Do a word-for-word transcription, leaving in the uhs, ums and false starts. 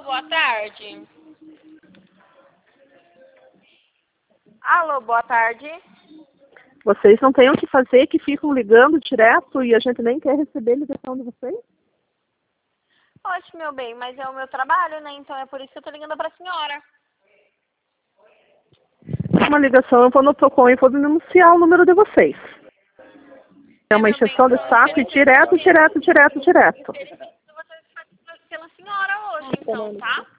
boa tarde. Alô, boa tarde. Vocês não têm o que fazer, que ficam ligando direto e a gente nem quer receber a ligação de vocês? Oxe, meu bem, mas é o meu trabalho, né? Então é por isso que eu tô ligando pra senhora. Uma ligação, eu vou no Procon e vou denunciar o número de vocês. É uma encheção de saco e direto, direto, direto, direto. Pela senhora hoje, então, tá?